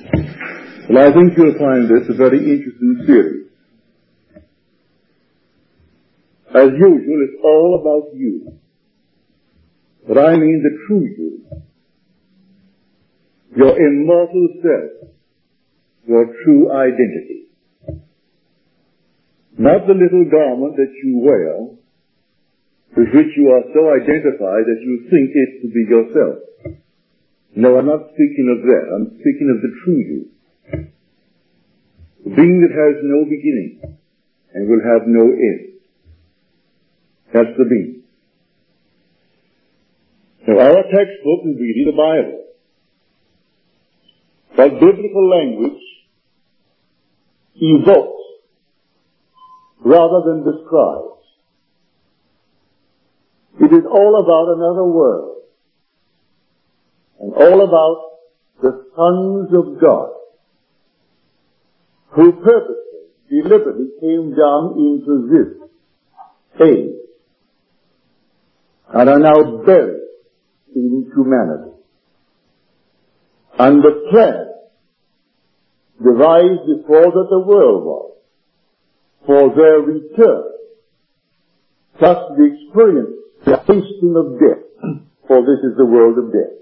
Well, I think you'll find this a very interesting series. As usual, it's all about you. But I mean the true you. Your immortal self. Your true identity. Not the little garment that you wear, with which you are so identified that you think it to be yourself. No, I'm not speaking of that. I'm speaking of the true you. The being that has no beginning and will have no end. That's the being. Now, our textbook is really the Bible. But biblical language evokes rather than describes. It is all about another world and all about the sons of God who purposely, deliberately came down into this age and are now buried in humanity. And the plan devised before that the world was for their return, plus the experience, the tasting of death, for this is the world of death.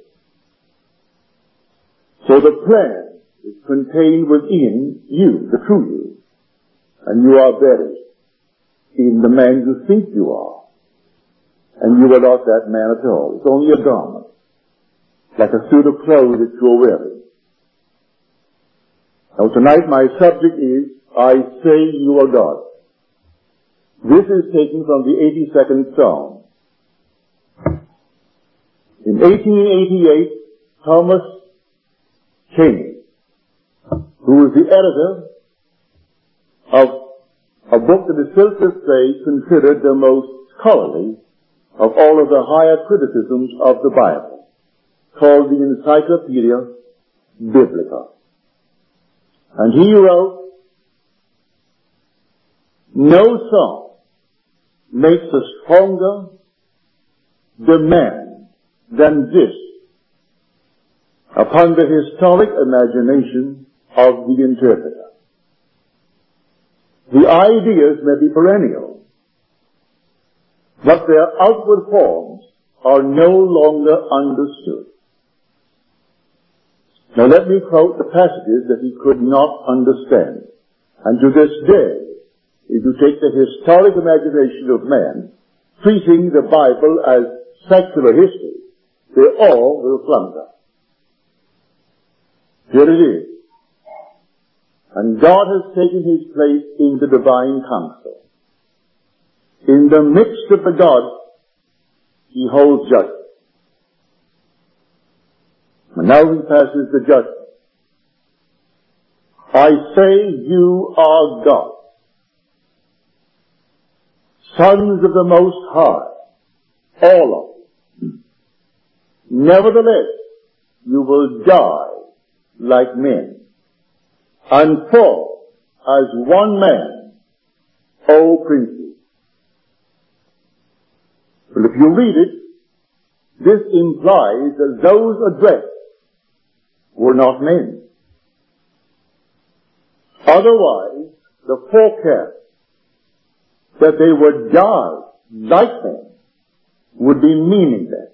So the plan is contained within you, the true you, and you are buried in the man you think you are. And you are not that man at all. It's only a garment, like a suit of clothes that you're wearing. Now tonight my subject is, I say you are God. This is taken from the 82nd Psalm. In 1888, Thomas Cheney, who was the editor of a book that is still to this day considered the most scholarly of all of the higher criticisms of the Bible, called the Encyclopedia Biblica. And he wrote, no song makes a stronger demand than this upon the historic imagination of the interpreter. The ideas may be perennial, but their outward forms are no longer understood. Now let me quote the passages that he could not understand. And to this day, if you take the historic imagination of man, treating the Bible as secular history, they all will flounder. Here it is. And God has taken his place in the divine council. In the midst of the gods, he holds judgment. And now he passes the judgment. I say you are God, sons of the Most High, all of you. Nevertheless, you will die like men, and fall as one man, O princes. But if you read it, this implies that those addressed were not men. Otherwise, the forecast that they would die like men would be meaningless.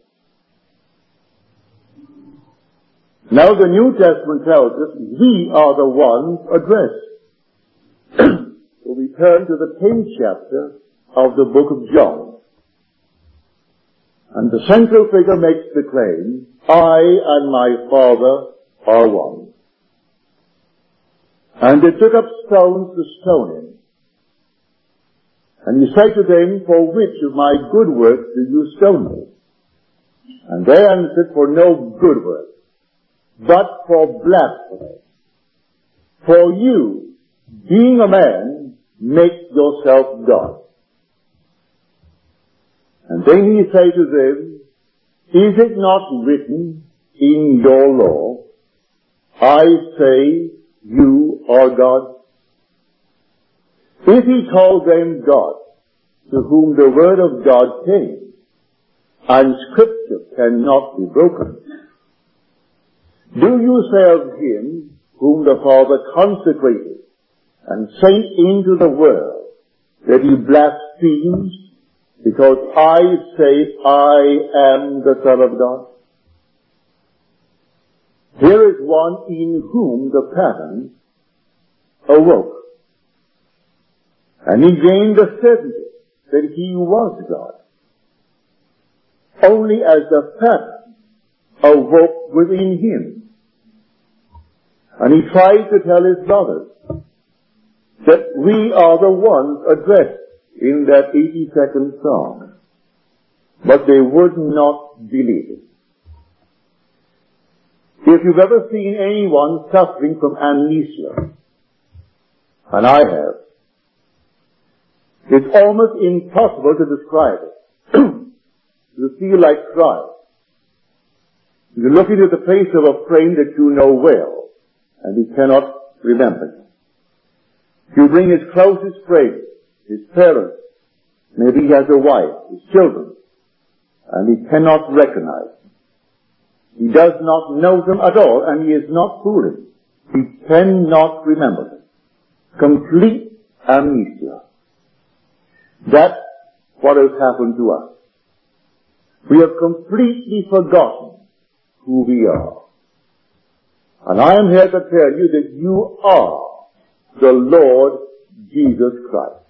Now the New Testament tells us we are the ones addressed. So we turn to the 10th chapter of the book of John. And the central figure makes the claim, I and my Father are one. And they took up stones to stone him. And he said to them, for which of my good works do you stone me? And they answered, for no good work, but for blasphemy. For you, being a man, make yourself God. And then he said to them, is it not written in your law, I say you are God? If he called them God, to whom the word of God came, and scripture cannot be broken, do you say of him whom the Father consecrated and sent into the world, that he blasphemes because I say I am the Son of God? Here is one in whom the pattern awoke. And he gained the certainty that he was God, only as the pattern awoke within him. And he tried to tell his brothers that we are the ones addressed in that 82nd Psalm, but they would not believe it. If you've ever seen anyone suffering from amnesia, and I have, it's almost impossible to describe it. You feel like crying. You look into the face of a friend that you know well, and he cannot remember you. You bring his closest friends, his parents, maybe he has a wife, his children, and he cannot recognize them. He does not know them at all, and he is not fooling. He cannot remember them. Complete amnesia. That's what has happened to us. We have completely forgotten who we are. And I am here to tell you that you are the Lord Jesus Christ.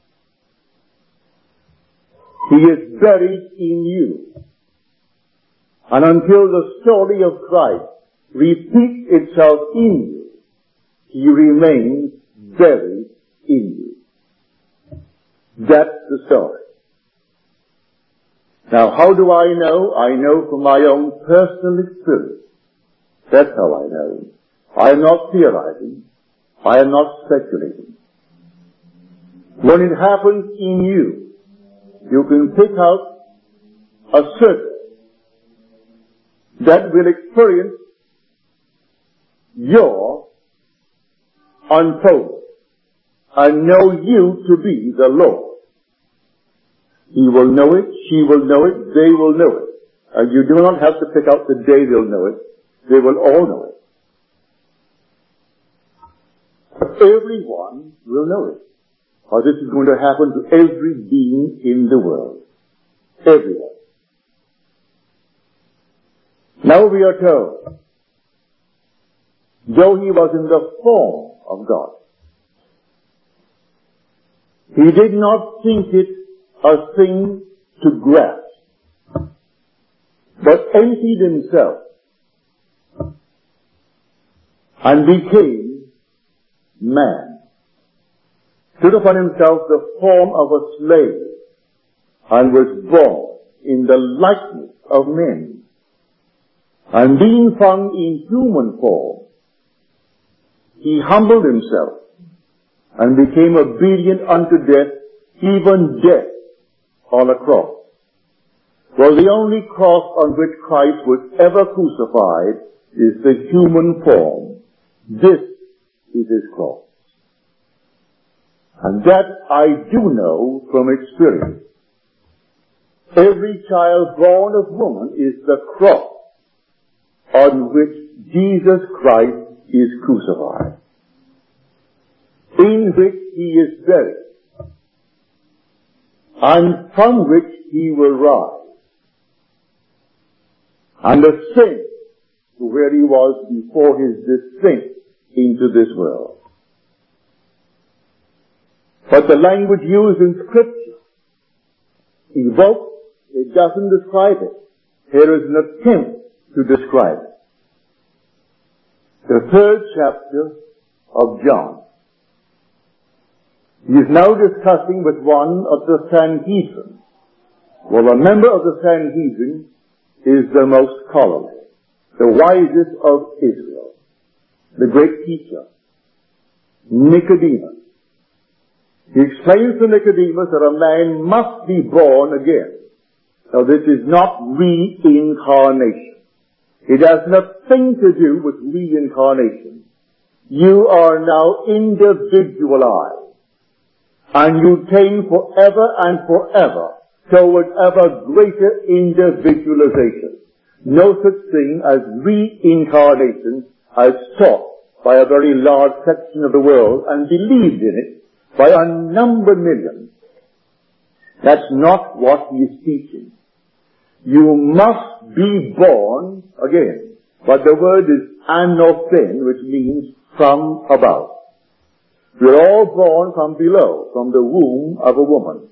He is buried in you. And until the story of Christ repeats itself in you, he remains buried in you. That's the story. Now, how do I know? I know from my own personal experience. That's how I know. I am not theorizing. I am not speculating. When it happens in you, you can pick out a circle that will experience your unfolding and know you to be the Lord. He will know it, she will know it, they will know it. And you do not have to pick out the day they'll know it. They will all know it. Everyone will know it. For this is going to happen to every being in the world. Everyone. Now we are told, though he was in the form of God, he did not think it a thing to grasp, but emptied himself and became man, took upon himself the form of a slave, and was born in the likeness of men. And being found in human form, he humbled himself and became obedient unto death, even death on a cross. Well, the only cross on which Christ was ever crucified is the human form. This is his cross. And that I do know from experience. Every child born of woman is the cross on which Jesus Christ is crucified, in which he is buried, and from which he will rise, and ascend to where he was before his descent into this world. But the language used in Scripture evokes, it doesn't describe it. Here is an attempt to describe it. The 3rd chapter of John. He is now discussing with one of the Sanhedrin. Well, a member of the Sanhedrin is the most scholarly, the wisest of Israel, the great teacher, Nicodemus. He explains to Nicodemus that a man must be born again. Now, this is not reincarnation. It has nothing to do with reincarnation. You are now individualized, and you tend forever and forever toward ever greater individualization. No such thing as reincarnation as taught by a very large section of the world and believed in it by unnumbered millions. That's not what he is teaching. You must be born again. But the word is anothen, which means from above. We're all born from below, from the womb of a woman.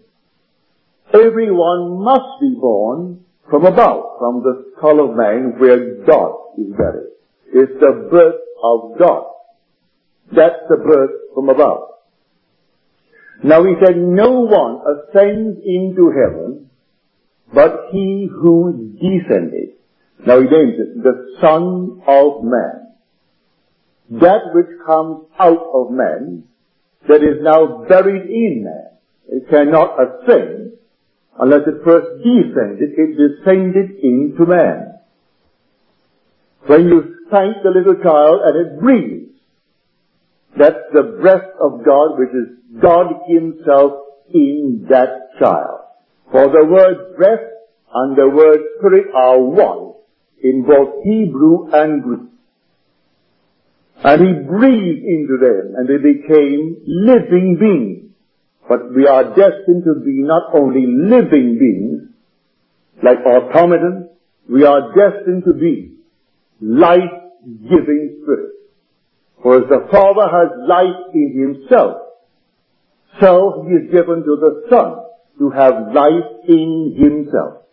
Everyone must be born from above, from the skull of man where God is buried. It's the birth of God. That's the birth from above. Now he said, no one ascends into heaven but he who descended. Now he names it the Son of Man. That which comes out of man, that is now buried in man. It cannot ascend unless it first descended. It descended into man. When you spank the little child and it breathes, that's the breath of God, which is God himself in that child. For the word breath and the word spirit are one in both Hebrew and Greek. And he breathed into them and they became living beings. But we are destined to be not only living beings, like automatons, we are destined to be life-giving spirits. For as the Father has life in himself, so he is given to the Son to have life in himself.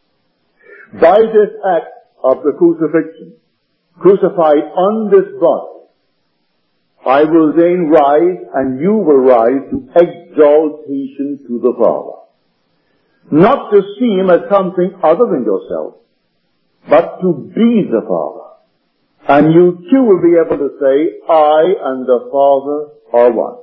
By this act of the crucifixion, crucified on this body, I will then rise and you will rise to exaltation to the Father. Not to see him as something other than yourself, but to be the Father. And you too will be able to say, I and the Father are one.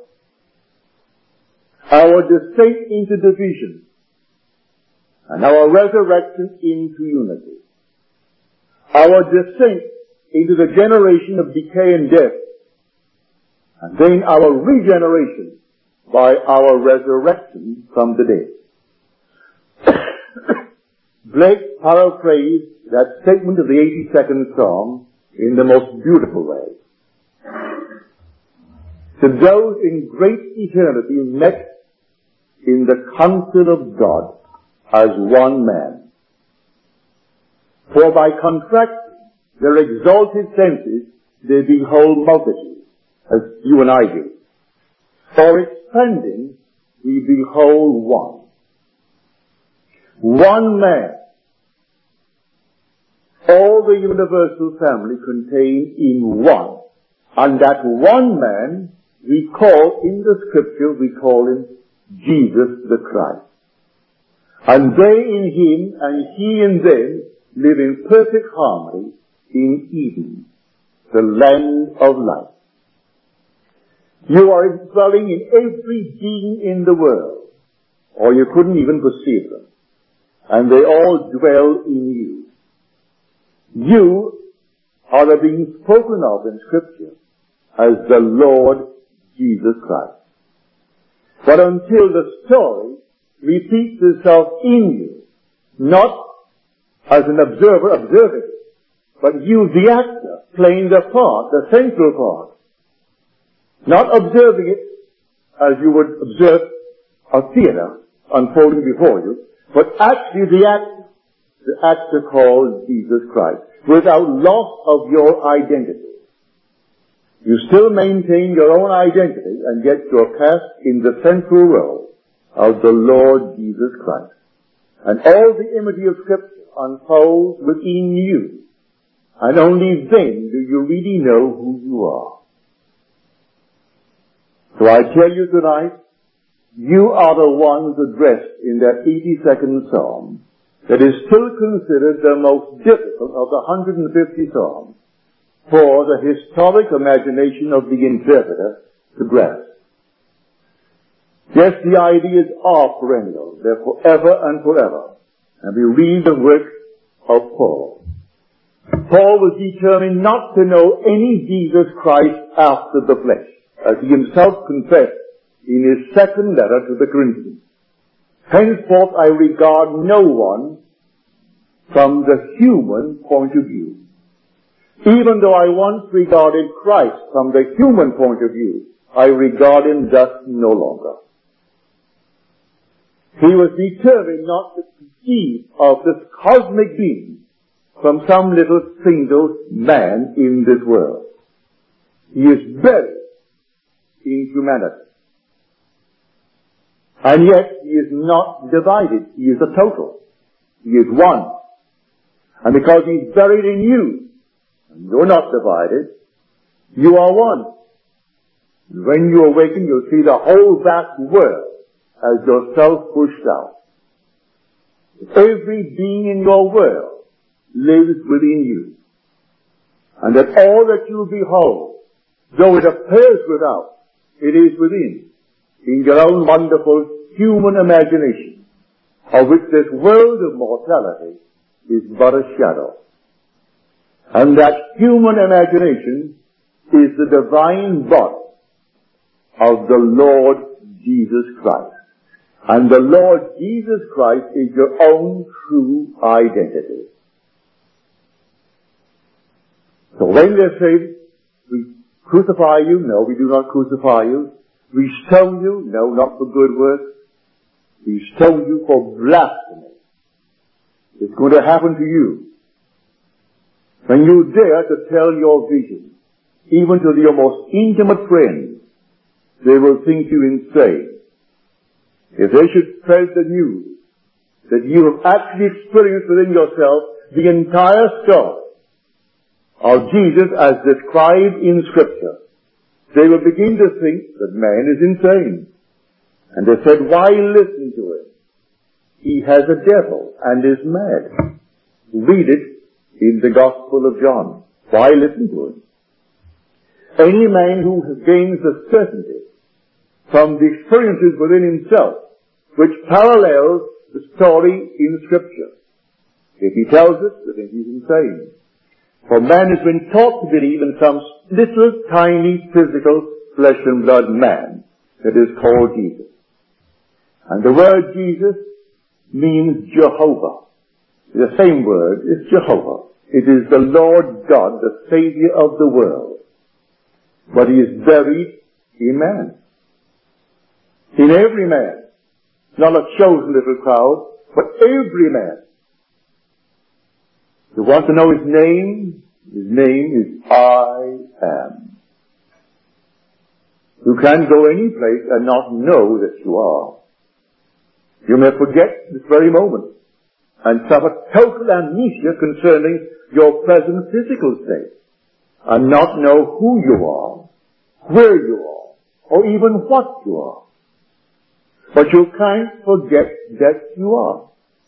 Our descent into division and our resurrection into unity. Our descent into the generation of decay and death, and then our regeneration by our resurrection from the dead. Blake paraphrased that statement of the 82nd Psalm in the most beautiful way. To those in great eternity met in the counsel of God as one man. For by contracting their exalted senses, they behold multitudes, as you and I do. For expanding, we behold one. One man. All the universal family contained in one. And that one man, we call, in the scripture, we call him Jesus the Christ. And they in him and he in them live in perfect harmony in Eden, the land of life. You are dwelling in every being in the world, or you couldn't even perceive them. And they all dwell in you. You are the being spoken of in Scripture as the Lord Jesus Christ. But until the story repeats itself in you, not as an observer observing it, but you, the actor, playing the part, the central part, not observing it as you would observe a theater unfolding before you, but actually the actor called Jesus Christ, without loss of your identity. You still maintain your own identity, and yet you're cast in the central role of the Lord Jesus Christ. And all the imagery of Scripture unfolds within you, and only then do you really know who you are. So I tell you tonight, you are the ones addressed in that 82nd Psalm that is still considered the most difficult of the 150 Psalms for the historic imagination of the interpreter to grasp. Yes, the ideas are perennial. They're forever and forever. And we read the work of Paul. Paul was determined not to know any Jesus Christ after the flesh, as he himself confessed in his second letter to the Corinthians. Henceforth I regard no one from the human point of view. Even though I once regarded Christ from the human point of view, I regard him thus no longer. He was determined not to conceive of this cosmic being from some little single man in this world. He is buried in humanity. And yet, he is not divided. He is a total. He is one. And because he's buried in you, and you're not divided, you are one. And when you awaken, you'll see the whole vast world as yourself pushed out. Every being in your world lives within you. And that all that you behold, though it appears without, it is within, in your own wonderful human imagination, of which this world of mortality is but a shadow. And that human imagination is the divine body of the Lord Jesus Christ. And the Lord Jesus Christ is your own true identity. So when they say, we crucify you, no, we do not crucify you. We stone you, no, not for good works. We stone you for blasphemy. It's going to happen to you. When you dare to tell your vision, even to your most intimate friends, they will think you insane. If they should spread the news that you have actually experienced within yourself the entire story of Jesus as described in Scripture, they will begin to think that man is insane. And they said, why listen to him? He has a devil and is mad. Read it in the Gospel of John. Why listen to him? Any man who gains the certainty from the experiences within himself, which parallels the story in Scripture, if he tells us, we think he's insane. For man has been taught to believe in some little tiny physical flesh and blood man that is called Jesus. And the word Jesus means Jehovah. The same word is Jehovah. It is the Lord God, the Savior of the world. But he is buried in man. In every man. Not a chosen little crowd, but every man. You want to know his name? His name is I Am. You can't go any place and not know that you are. You may forget this very moment and suffer total amnesia concerning your present physical state and not know who you are, where you are, or even what you are. But you can't forget that you are.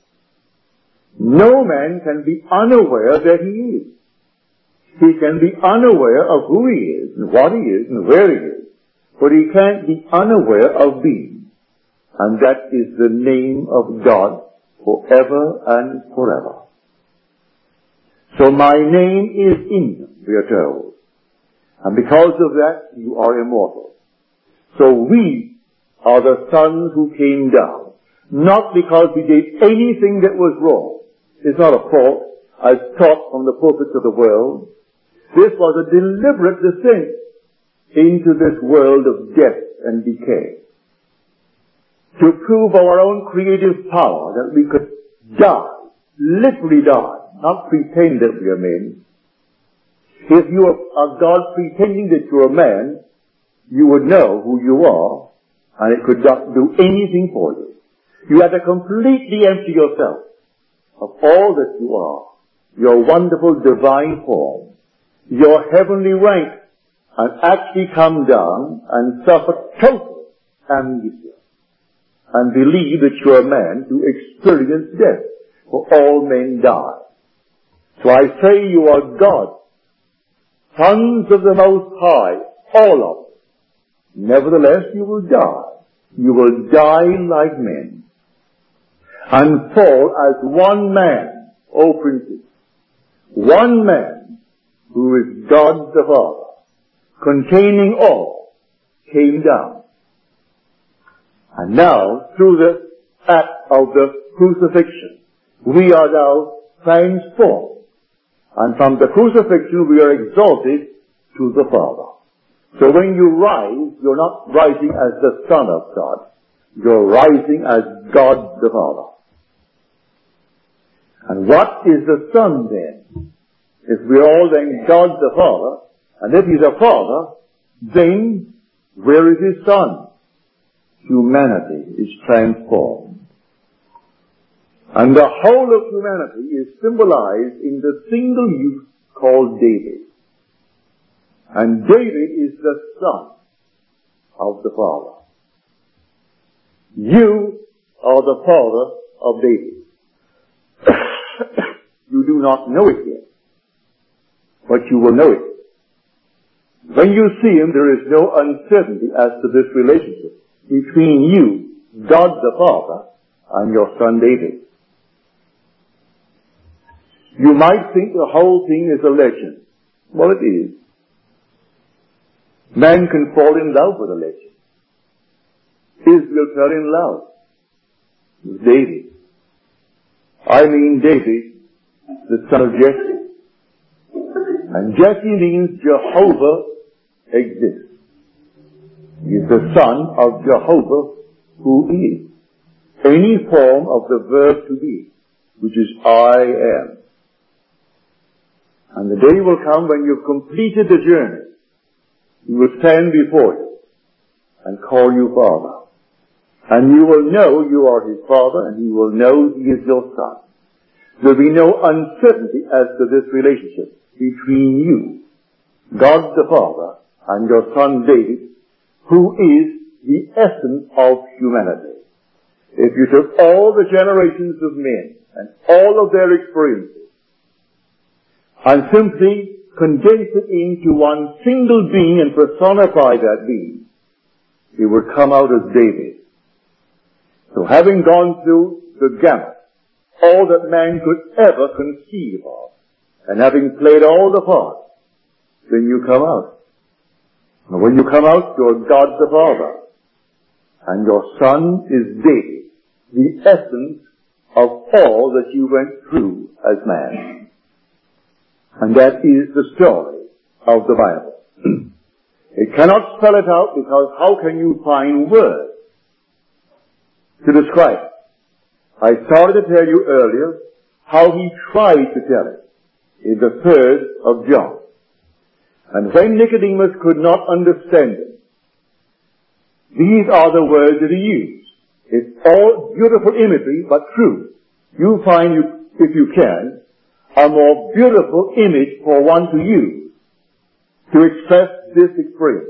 No man can be unaware that he is. He can be unaware of who he is and what he is and where he is, but he can't be unaware of being. And that is the name of God forever and forever. So my name is in him, we are told. And because of that, you are immortal. So we are the sons who came down, not because we did anything that was wrong. It's not a fault, as taught from the pulpits of the world. This was a deliberate descent into this world of death and decay. To prove our own creative power that we could die, literally die, not pretend that we are men. If you are God pretending that you're a man, you would know who you are, and it could not do anything for you. You have to completely empty yourself of all that you are, your wonderful divine form, your heavenly rank, and actually come down and suffer total amnesia and believe that you're a man to experience death, for all men die. So I say you are God, sons of the Most High, all of them. Nevertheless, you will die. You will die like men and fall as one man, O princes, one man who is God the Father, containing all, came down. And now, through the act of the crucifixion, we are now transformed And from the crucifixion we are exalted to the Father. So when you rise, you're not rising as the Son of God. You're rising as God the Father. And what is the Son then? If we're all then God the Father, and if He's a Father, then where is His Son? Humanity is transformed. And the whole of humanity is symbolized in the single youth called David. And David is the son of the Father. You are the father of David. You do not know it yet, but you will know it. When you see him, there is no uncertainty as to this relationship between you, God the Father, and your son David. You might think the whole thing is a legend. Well, it is. Man can fall in love with a legend. Israel fell in love with David. I mean David, the son of Jesse. And Jesse means Jehovah exists. He is the son of Jehovah who is. Any form of the verb to be, which is I am. And the day will come when you've completed the journey. He will stand before you and call you Father. And you will know you are His Father, and He will know He is your Son. There will be no uncertainty as to this relationship between you, God the Father, and your son David, who is the essence of humanity. If you took all the generations of men and all of their experiences and simply condense it into one single being and personify that being, it would come out as David. So having gone through the gamut, all that man could ever conceive of, and having played all the parts, then you come out. And when you come out, you're God the Father, and your son is David, the essence of all that you went through as man. And that is the story of the Bible. It cannot spell it out because how can you find words to describe it? I started to tell you earlier how he tried to tell it in the 3rd of John. And when Nicodemus could not understand it, these are the words that he used. It's all beautiful imagery, but true. You find, if you can, a more beautiful image for one to use to express this experience.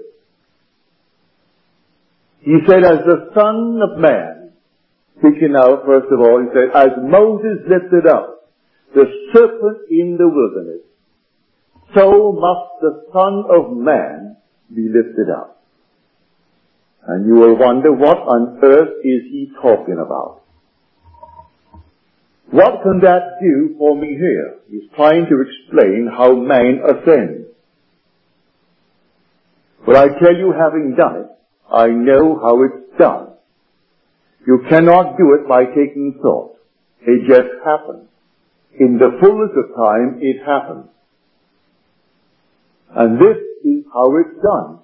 He said, as the Son of Man, speaking now, first of all, he said, as Moses lifted up the serpent in the wilderness, so must the Son of Man be lifted up. And you will wonder, what on earth is he talking about? What can that do for me here? He's trying to explain how man ascends. But I tell you, having done it, I know how it's done. You cannot do it by taking thought. It just happens. In the fullness of time, it happens. And this is how it's done.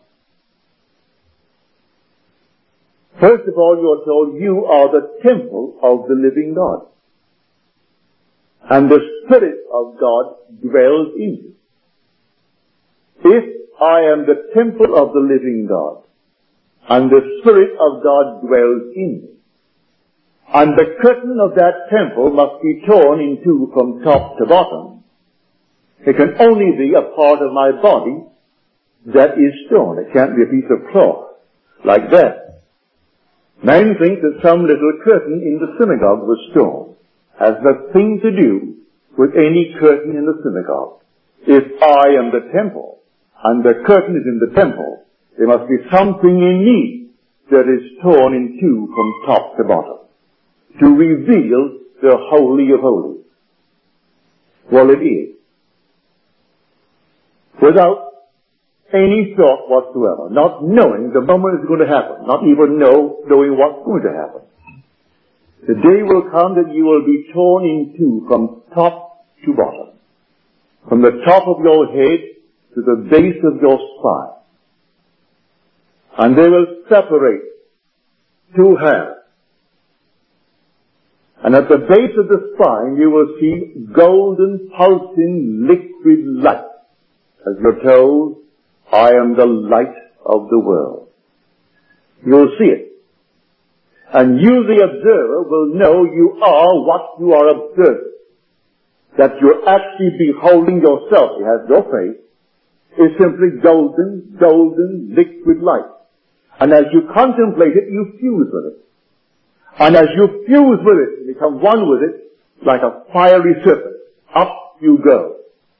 First of all, you are told you are the temple of the living God. And the Spirit of God dwells in you. If I am the temple of the living God, and the Spirit of God dwells in me, and the curtain of that temple must be torn in two from top to bottom, it can only be a part of my body that is stone. It can't be a piece of cloth like that. Men think that some little curtain in the synagogue was stone. Has nothing to do with any curtain in the synagogue. If I am the temple, and the curtain is in the temple, there must be something in me that is torn in two from top to bottom, to reveal the Holy of Holies. Well, it is. Without any thought whatsoever, not knowing the moment it's going to happen, not even knowing what's going to happen. The day will come that you will be torn in two from top to bottom. from the top of your head to the base of your spine. And they will separate two halves. And at the base of the spine you will see golden pulsing liquid light. As you're told, I am the light of the world. You'll see it. And you, the observer, will know you are what you are observing. That you're actually beholding yourself. You have your face. Is simply golden liquid light. And as you contemplate it, you fuse with it. And as you fuse with it, you become one with it, like a fiery serpent. Up you go.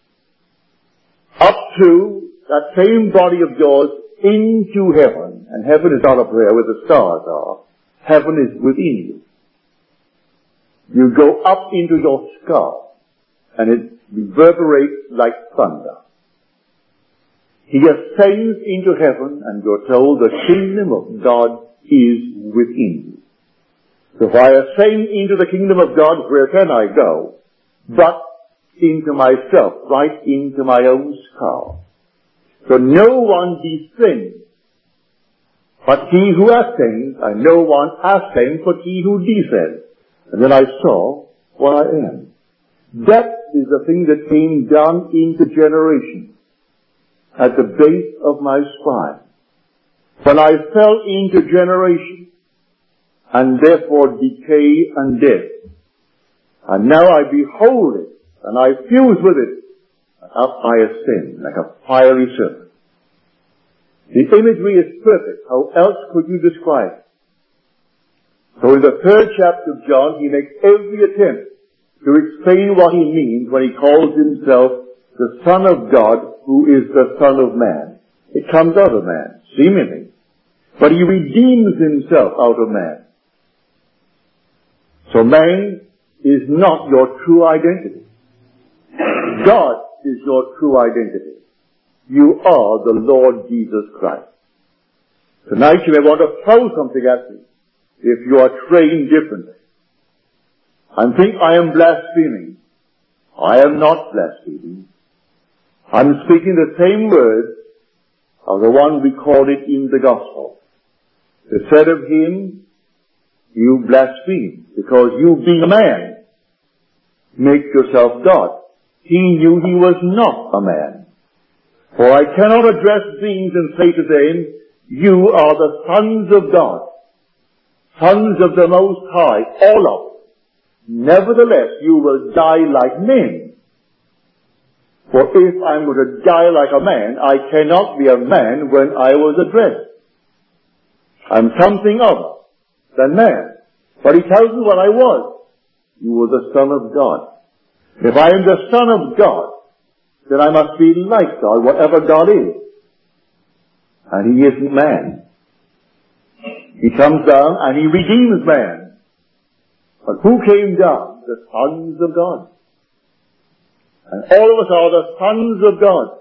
Up to that same body of yours into heaven. And heaven is not up there where the stars are. Heaven is within you. You go up into your skull, and it reverberates like thunder. He ascends into heaven, and you're told the kingdom of God is within you. So if I ascend into the kingdom of God, where can I go? But into myself, right into my own skull. So no one descends but he who ascends, and no one ascends but he who descends. And then I saw what I am. That is the thing that came down into generation at the base of my spine. When I fell into generation, and therefore decay and death. And now I behold it, and I fuse with it, and up I ascend like a fiery serpent. The imagery is perfect. How else could you describe it? So in the 3rd chapter of John, he makes every attempt to explain what he means when he calls himself the Son of God, who is the Son of Man. It comes out of man, seemingly. But he redeems himself out of man. So man is not your true identity. God is your true identity. You are the Lord Jesus Christ. Tonight you may want to throw something at me if you are trained differently and think I am blaspheming. I am not blaspheming. I'm speaking the same words of the one recorded in the Gospel. It said of him, you blaspheme, because you being a man, make yourself God. He knew he was not a man. For I cannot address beings and say to them, you are the sons of God, sons of the Most High, all of them. Nevertheless, you will die like men. For if I'm going to die like a man, I cannot be a man when I was addressed. I'm something other than man. But he tells me what I was. You were the Son of God. If I am the Son of God, then I must be like God, whatever God is. And he isn't man. He comes down and he redeems man. But who came down? The sons of God. And all of us are the sons of God.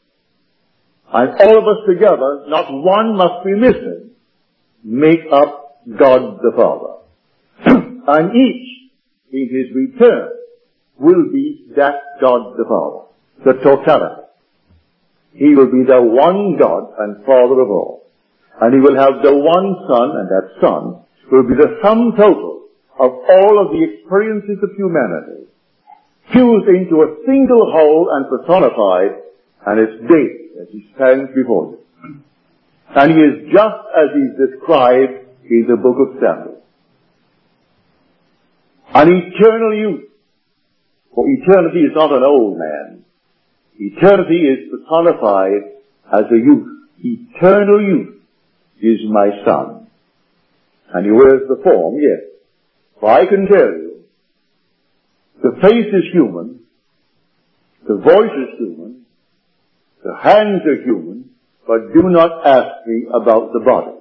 And all of us together, not one must be missing, make up God the Father. And each, in his return, will be that God the Father. The totality. He will be the one God and Father of all. And he will have the one Son, and that Son will be the sum total of all of the experiences of humanity, fused into a single whole and personified, and it's David as he stands before you. And he is just as he's described in the book of Samuel. An eternal youth. For eternity is not an old man. Eternity is personified as a youth. Eternal youth is my son. And he wears the form, yes. For I can tell you, the face is human, the voice is human, the hands are human, but do not ask me about the body.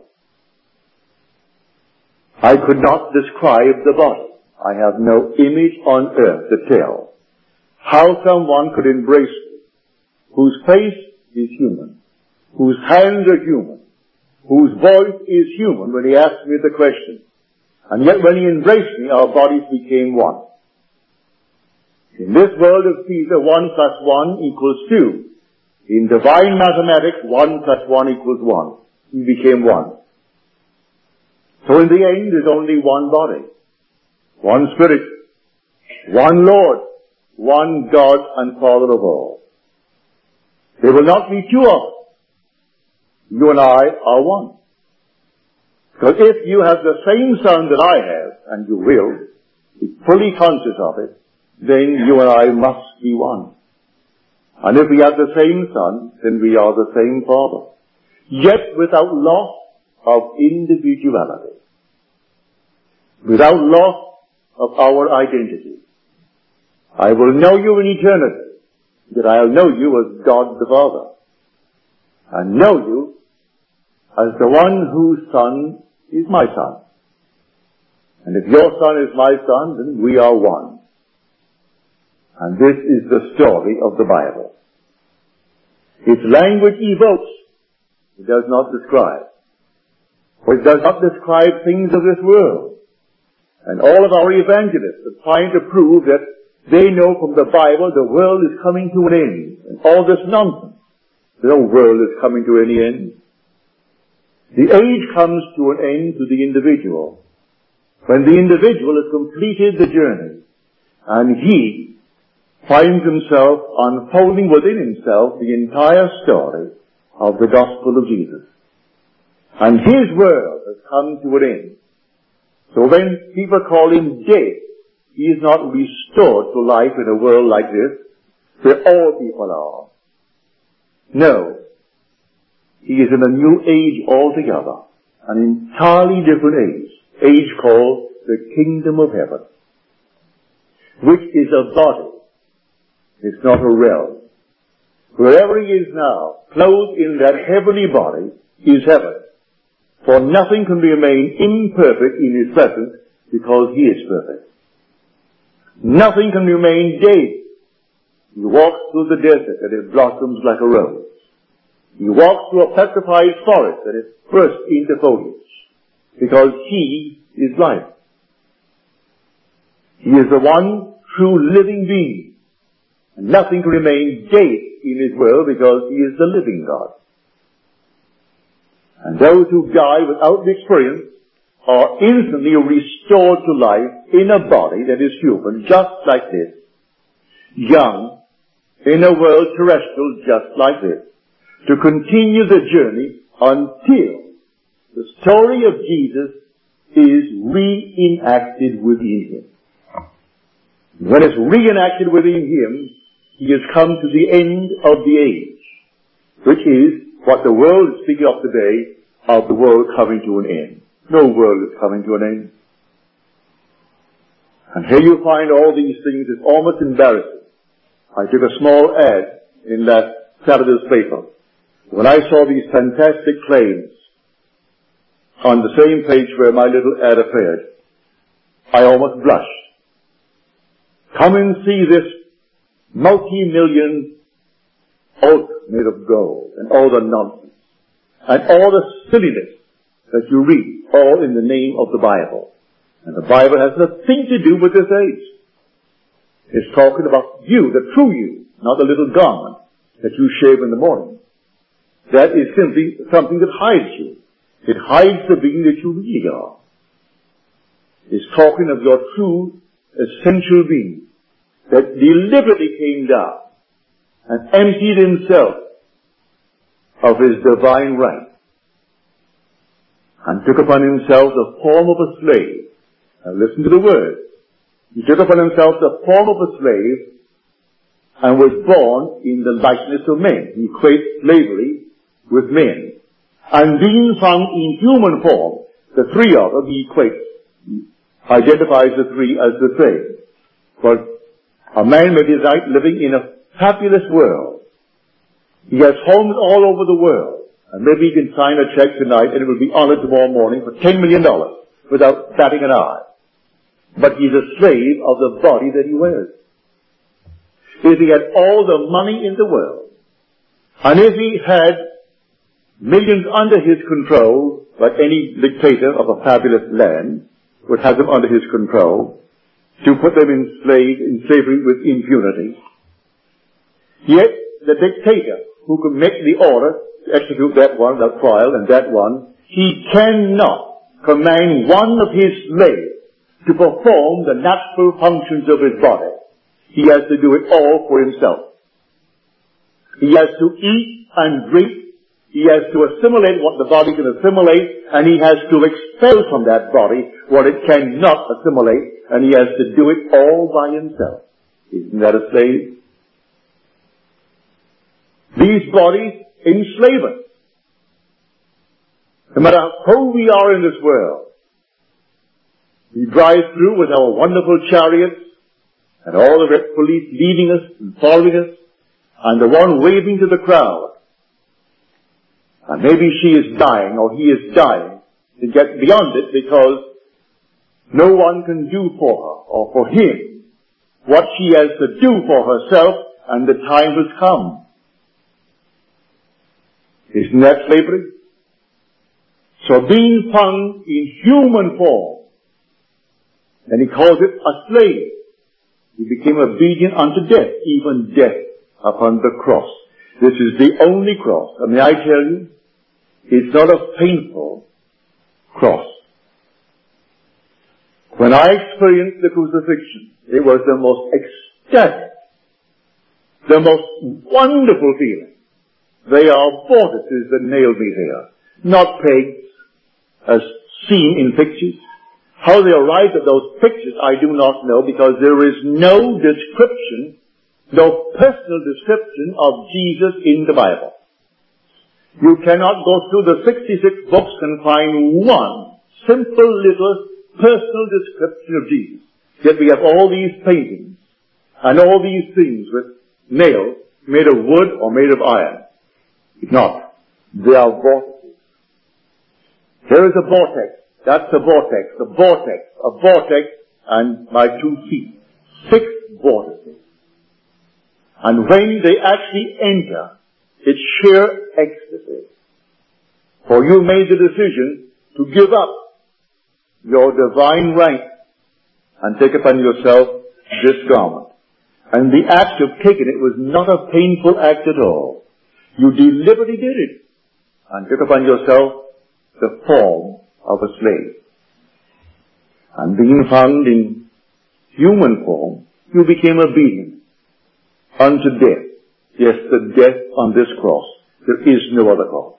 I could not describe the body. I have no image on earth to tell how someone could embrace me, whose face is human, whose hands are human, whose voice is human when he asked me the question. And yet when he embraced me, our bodies became one. In this world of Caesar, 1 plus 1 equals 2. In divine mathematics, 1 plus 1 equals 1. He became one. So in the end, there's only one body, one Spirit, one Lord, one God and Father of all. There will not be two of us. You and I are one. Because if you have the same Son that I have, and you will, be fully conscious of it, then you and I must be one. And if we have the same Son, then we are the same Father. Yet without loss of individuality. Without loss of our identity. I will know you in eternity, that I'll know you as God the Father. And know you as the one whose Son is my Son. And if your Son is my Son, then we are one. And this is the story of the Bible. Its language evokes, it does not describe. For it does not describe things of this world. And all of our evangelists are trying to prove that they know from the Bible the world is coming to an end. And all this nonsense. No world is coming to any end. The age comes to an end to the individual. When the individual has completed the journey, and he finds himself unfolding within himself the entire story of the gospel of Jesus. And his world has come to an end. So when people call him dead, he is not restored to life in a world like this, where all people are. No. He is in a new age altogether. An entirely different age. Age called the kingdom of heaven. Which is a body. It's not a realm. Wherever he is now, clothed in that heavenly body, is heaven. For nothing can remain imperfect in his presence because he is perfect. Nothing can remain dead. He walks through the desert and it blossoms like a rose. He walks through a petrified forest and it bursts into foliage. Because he is life. He is the one true living being. And nothing can remain dead in his world because he is the living God. And those who die without the experience are instantly restored to life in a body that is human, just like this. Young, in a world terrestrial just like this. To continue the journey until the story of Jesus is reenacted within him. When it's reenacted within him, he has come to the end of the age, which is what the world is speaking of today, of the world coming to an end. No world is coming to an end. And here you find all these things. It's almost embarrassing. I took a small ad in last Saturday's paper. When I saw these fantastic claims on the same page where my little ad appeared, I almost blushed. Come and see this multi-million oak made of gold, and all the nonsense, and all the silliness that you read, all in the name of the Bible. And the Bible has nothing to do with this age. It's talking about you, the true you, not the little garment that you shave in the morning. That is simply something that hides you. It hides the being that you really are. It's talking of your true, essential being that deliberately came down and emptied himself of his divine right and took upon himself the form of a slave. Now listen to the word. He took upon himself the form of a slave and was born in the likeness of men. He equates slavery with men. And being found in human form, the three of them, he equates, identifies the three as the same. For a man may delight living in a fabulous world. He has homes all over the world. And maybe he can sign a check tonight and it will be honored tomorrow morning for $10 million without batting an eye. But he's a slave of the body that he wears. If he had all the money in the world, and if he had millions under his control, like any dictator of a fabulous land would have them under his control, to put them in slavery with impunity. Yet the dictator who could make the order to execute that one, that trial and that one, he cannot command one of his slaves to perform the natural functions of his body. He has to do it all for himself. He has to eat and drink. He has to assimilate what the body can assimilate, and he has to expel from that body what it cannot assimilate, and he has to do it all by himself. Isn't that a slave? These bodies enslave us. No matter who we are in this world, we drive through with our wonderful chariots, and all the red police leading us and following us, and the one waving to the crowd. And maybe she is dying, or he is dying, to get beyond it because no one can do for her, or for him, what she has to do for herself, and the time has come. Isn't that slavery? So being found in human form, and he calls it a slave, he became obedient unto death, even death upon the cross. This is the only cross. And may I tell you, it's not a painful cross. When I experienced the crucifixion, it was the most ecstatic, the most wonderful feeling. They are vortices that nailed me there, not pegs, as seen in pictures. How they arrived at those pictures, I do not know, because there is no description, no personal description of Jesus in the Bible. You cannot go through the 66 books and find one simple little personal description of Jesus. Yet we have all these paintings and all these things with nails made of wood or made of iron. If not, they are vortices. Here is a vortex. That's a vortex. A vortex and my 2 feet. 6 vortices. And when they actually enter, it's sheer ecstasy. For you made the decision to give up your divine rank and take upon yourself this garment. And the act of taking it was not a painful act at all. You deliberately did it and took upon yourself the form of a slave. And being found in human form, you became obedient unto death. Yes, the death on this cross. There is no other cross.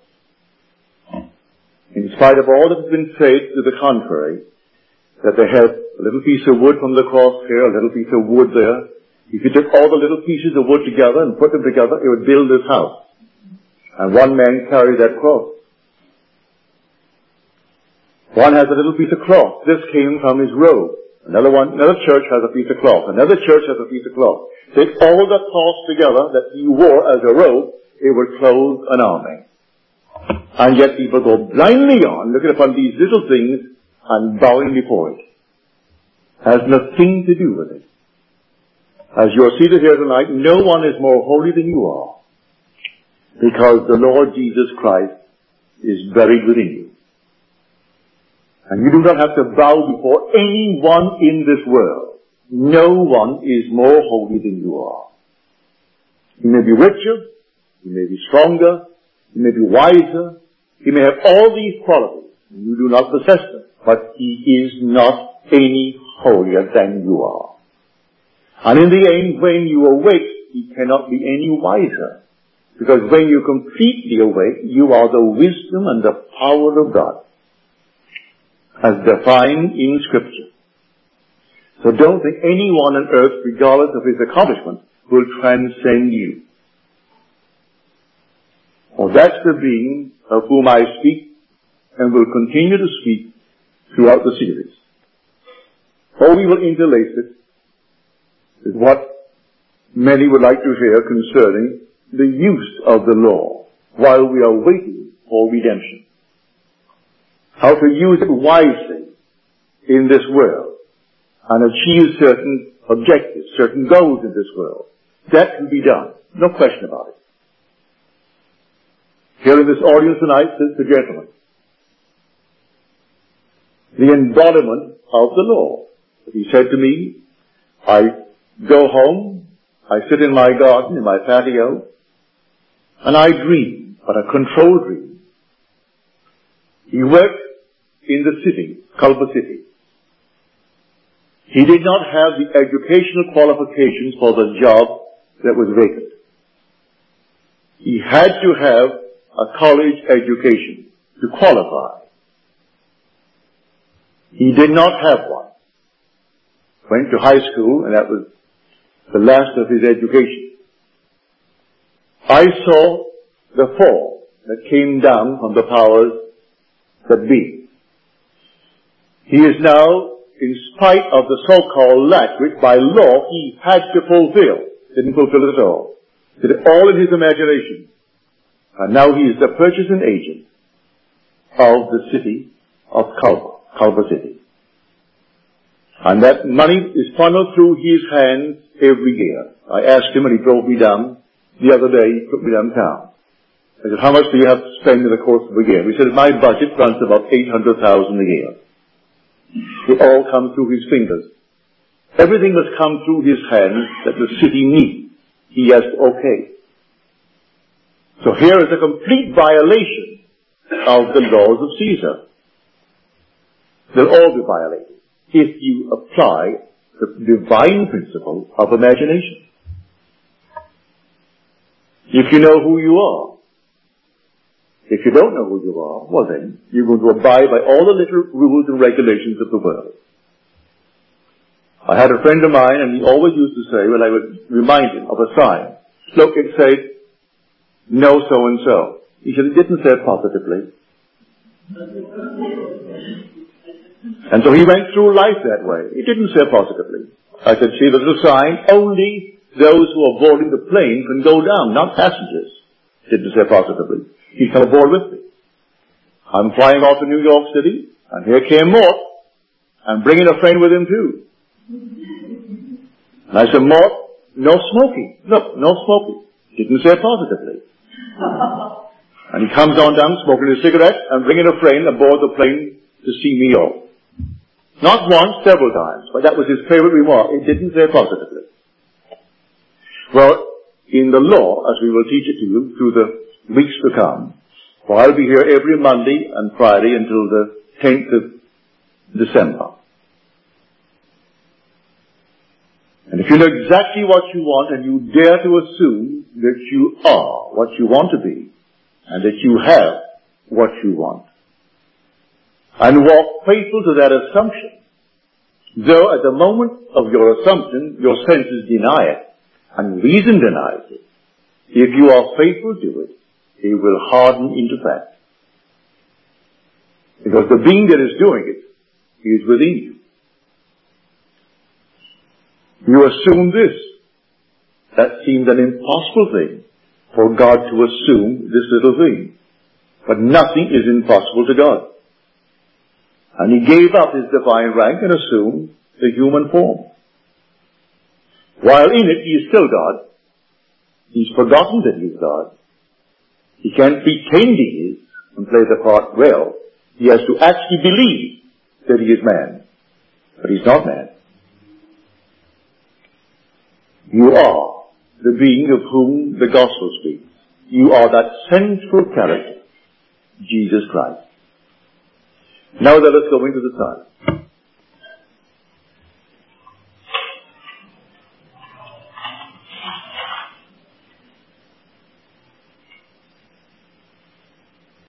In spite of all that has been said to the contrary, that they have a little piece of wood from the cross here, a little piece of wood there. If you took all the little pieces of wood together and put them together, it would build this house. And one man carried that cross. One has a little piece of cloth. This came from his robe. Another church has a piece of cloth. Another church has a piece of cloth. Take all the cloths together that he wore as a robe, it would clothe an army. And yet people go blindly on, looking upon these little things and bowing before it. Has nothing to do with it. As you are seated here tonight, no one is more holy than you are, because the Lord Jesus Christ is buried within you. And you do not have to bow before anyone in this world. No one is more holy than you are. He may be richer, he may be stronger, he may be wiser, he may have all these qualities, and you do not possess them, but he is not any holier than you are. And in the end, when you awake, he cannot be any wiser. Because when you completely awake, you are the wisdom and the power of God, as defined in Scripture. So don't think anyone on earth, regardless of his accomplishment, will transcend you. Well, that's the being of whom I speak and will continue to speak throughout the series. Or we will interlace it with what many would like to hear concerning the use of the law while we are waiting for redemption. How to use it wisely in this world and achieve certain objectives, certain goals in this world. That can be done. No question about it. Here in this audience tonight sits the gentleman, the embodiment of the law. He said to me, I go home, I sit in my garden, in my patio, and I dream, but a controlled dream. He worked in the city, Culver City. He did not have the educational qualifications for the job that was vacant. He had to have a college education to qualify. He did not have one. Went to high school, and that was the last of his education. I saw the fall that came down from the powers that be. He is now, in spite of the so-called lack which by law he had to fulfill, didn't fulfill it at all. Did it all in his imagination. And now he is the purchasing agent of the city of Culver City. And that money is funneled through his hands every year. I asked him, and he drove me down the other day. He took me downtown. I said, how much do you have to spend in the course of a year? He said, my budget runs about $800,000 a year. It all comes through his fingers. Everything must come through his hands that the city needs. He has to okay. So here is a complete violation of the laws of Caesar. They'll all be violated if you apply the divine principle of imagination. If you know who you are. If you don't know who you are, well then, you're going to abide by all the little rules and regulations of the world. I had a friend of mine, and he always used to say, when I would remind him of a sign, look, it said, no so-and-so. He said, it didn't say it positively. And so he went through life that way. It didn't say positively. I said, see the little sign, only those who are boarding the plane can go down, not passengers. Didn't say positively. He come aboard with me. I'm flying off to New York City, and here came Mort, and bringing a friend with him too. And I said, Mort, no smoking. Look, no smoking. Didn't say positively. And he comes on down smoking a cigarette and bringing a friend aboard the plane to see me off. Not once, several times, but that was his favorite remark. It didn't say positively. Well, in the law, as we will teach it to you through the weeks to come, for I'll be here every Monday and Friday until the 10th of December. And if you know exactly what you want and you dare to assume that you are what you want to be and that you have what you want, and walk faithful to that assumption, though at the moment of your assumption your senses deny it and reason denies it, if you are faithful to it, it will harden into fact. Because the being that is doing it is within you. You assume this. That seems an impossible thing for God to assume this little thing. But nothing is impossible to God. And he gave up his divine rank and assumed the human form. While in it, he is still God. He's forgotten that he is God. He can't pretend he is and play the part well. He has to actually believe that he is man. But he's not man. You are the being of whom the gospel speaks. You are that central character, Jesus Christ. Now let us go into the Son.